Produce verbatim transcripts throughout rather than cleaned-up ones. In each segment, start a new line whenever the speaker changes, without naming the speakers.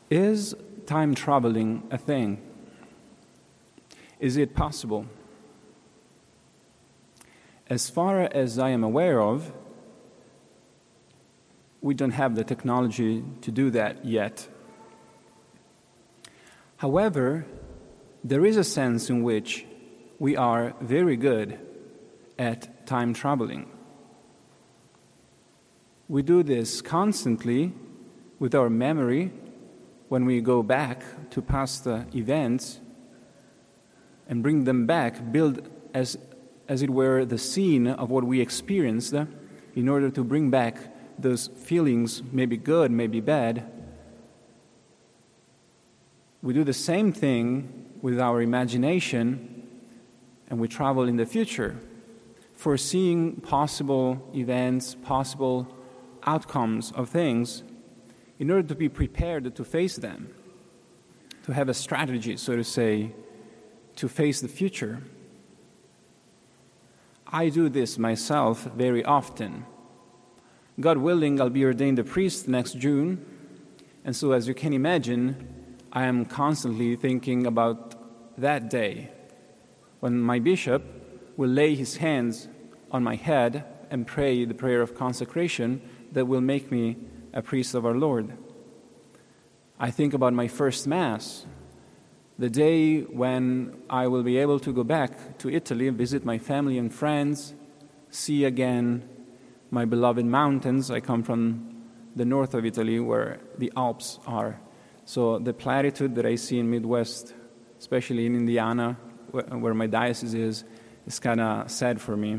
Is time traveling a thing? Is it possible? As far as I am aware of, we don't have the technology to do that yet. However, there is a sense in which we are very good at time traveling. We do this constantly with our memory when we go back to past uh, events and bring them back, build as, as it were the scene of what we experienced uh, in order to bring back those feelings, maybe good, maybe bad. We do the same thing with our imagination, and we travel in the future, foreseeing possible events, possible outcomes of things, in order to be prepared to face them, to have a strategy, so to say, to face the future. I do this myself very often. God willing, I'll be ordained a priest next June, and so as you can imagine, I am constantly thinking about that day when my bishop will lay his hands on my head and pray the prayer of consecration that will make me a priest of our Lord. I think about my first Mass, the day when I will be able to go back to Italy, visit my family and friends, see again my beloved mountains. I come from the north of Italy where the Alps are. So the platitude that I see in Midwest, especially in Indiana, where my diocese is, is kind of sad for me.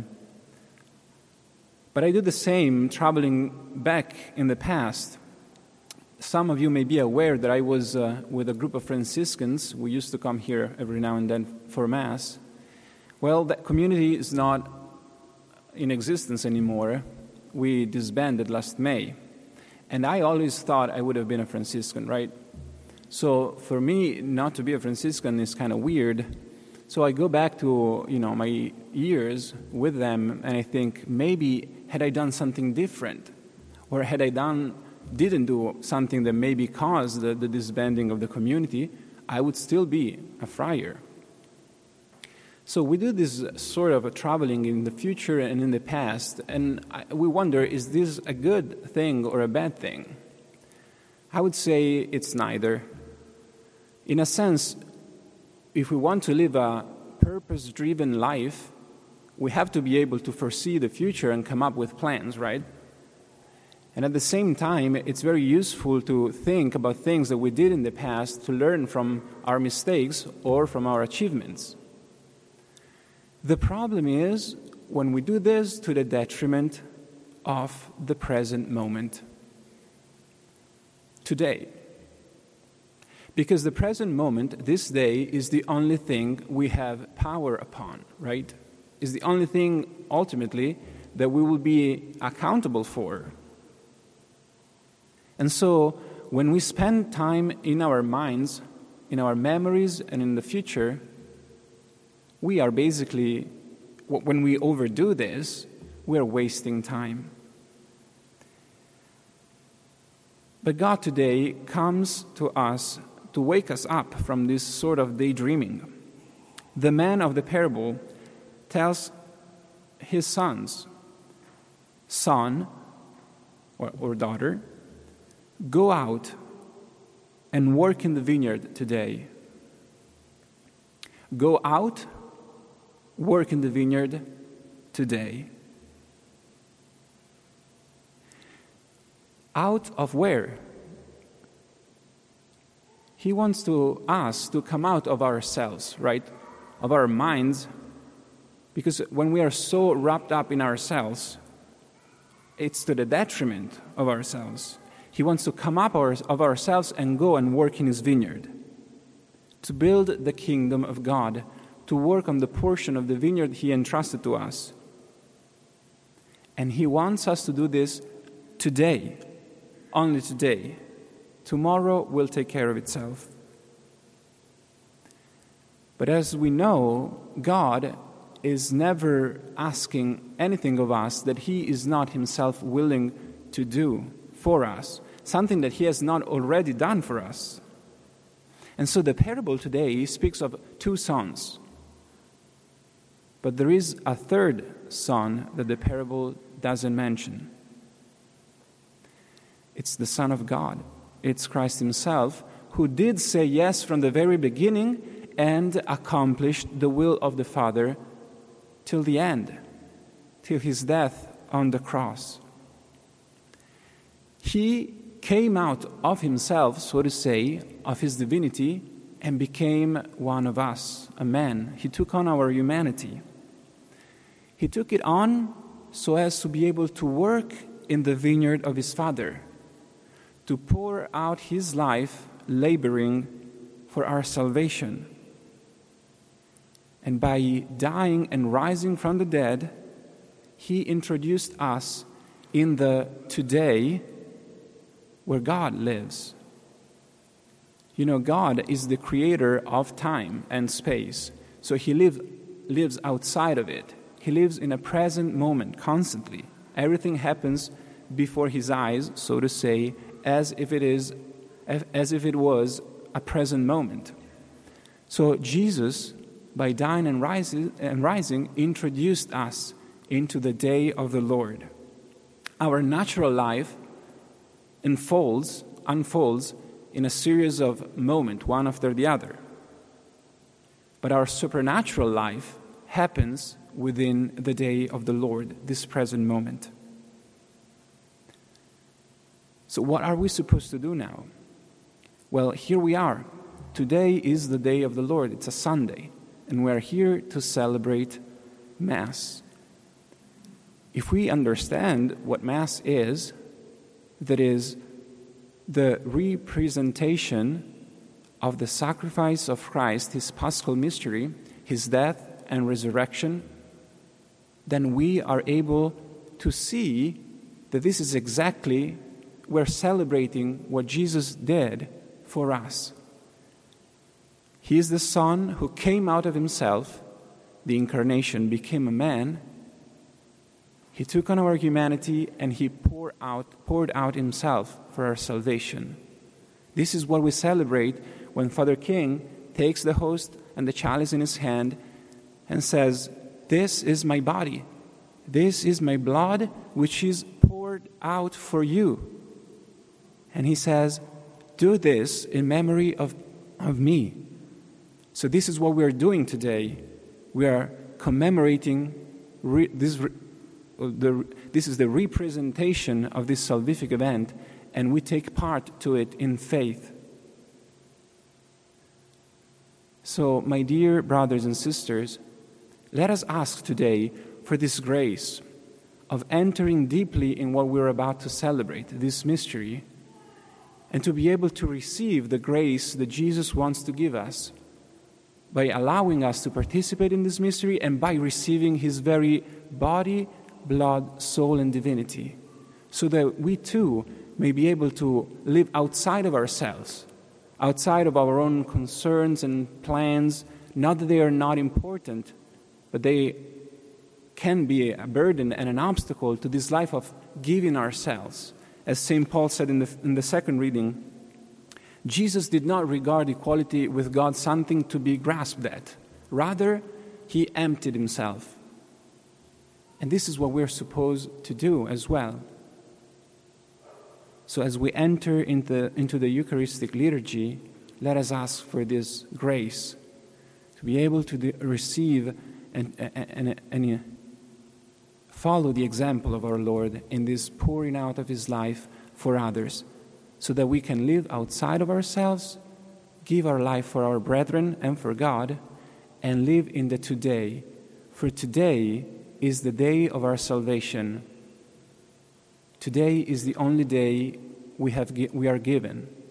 But I do the same traveling back in the past. Some of you may be aware that I was uh, with a group of Franciscans. We used to come here every now and then for Mass. Well, that community is not in existence anymore. We disbanded last May. And I always thought I would have been a Franciscan, right? So for me, not to be a Franciscan is kind of weird. So I go back to, you know, my years with them, and I think maybe had I done something different, or had I done didn't do something that maybe caused the, the disbanding of the community, I would still be a friar. So we do this sort of a traveling in the future and in the past, and I, we wonder, is this a good thing or a bad thing? I would say it's neither. In a sense, if we want to live a purpose-driven life, we have to be able to foresee the future and come up with plans, right? And at the same time, it's very useful to think about things that we did in the past to learn from our mistakes or from our achievements. The problem is when we do this to the detriment of the present moment, today. Because the present moment, this day, is the only thing we have power upon, right? Is the only thing, ultimately, that we will be accountable for. And so, when we spend time in our minds, in our memories, and in the future, we are basically, when we overdo this, we are wasting time. But God today comes to us to wake us up from this sort of daydreaming. The man of the parable tells his sons, son or, or daughter, go out and work in the vineyard today. Go out, work in the vineyard today. Out of where? He wants to us to come out of ourselves, right? Of our minds. Because when we are so wrapped up in ourselves, it's to the detriment of ourselves. He wants to come up our, of ourselves and go and work in his vineyard, to build the kingdom of God, to work on the portion of the vineyard he entrusted to us. And he wants us to do this today, only today. Tomorrow will take care of itself. But as we know, God is never asking anything of us that he is not himself willing to do for us. something that he has not already done for us. And so the parable today speaks of two sons. But there is a third son that the parable doesn't mention. It's the Son of God. It's Christ himself, who did say yes from the very beginning and accomplished the will of the Father till the end, till his death on the cross. He came out of himself, so to say, of his divinity, and became one of us, a man. He took on our humanity. He took it on so as to be able to work in the vineyard of his Father, to pour out his life laboring for our salvation. And by dying and rising from the dead, he introduced us in the today where God lives. You know, God is the creator of time and space, so he live, lives outside of it. He lives in a present moment constantly. Everything happens before his eyes, so to say, as if it is, as if it was a present moment. So Jesus, by dying and rising, and rising, introduced us into the day of the Lord. Our natural life unfolds, unfolds in a series of moments, one after the other. But our supernatural life happens within the day of the Lord, this present moment. So what are we supposed to do now? Well, here we are. Today is the day of the Lord. It's a Sunday, and we're here to celebrate Mass. If we understand what Mass is, that is the representation of the sacrifice of Christ, his paschal mystery, his death and resurrection, then we are able to see that this is exactly, we're celebrating what Jesus did for us. He is the Son who came out of himself, the incarnation, became a man. He took on our humanity and he poured out, poured out himself for our salvation. This is what we celebrate when Father King takes the host and the chalice in his hand and says, "This is my body. This is my blood, which is poured out for you." And he says, "Do this in memory of, of me." So this is what we are doing today. We are commemorating re- this re- The, this is the representation of this salvific event, and we take part to it in faith. So, my dear brothers and sisters, let us ask today for this grace of entering deeply in what we're about to celebrate, this mystery, and to be able to receive the grace that Jesus wants to give us by allowing us to participate in this mystery and by receiving his very body, blood, soul, and divinity, so that we too may be able to live outside of ourselves, outside of our own concerns and plans, not that they are not important, but they can be a burden and an obstacle to this life of giving ourselves. As Saint Paul said in the, in the second reading, Jesus did not regard equality with God something to be grasped at. Rather, he emptied himself. And this is what we're supposed to do as well. So as we enter into, into the Eucharistic liturgy, let us ask for this grace to be able to de- receive and, and, and, and follow the example of our Lord in this pouring out of his life for others, so that we can live outside of ourselves, give our life for our brethren and for God, and live in the today. For today is the day of our salvation. Today is the only day we have we are given.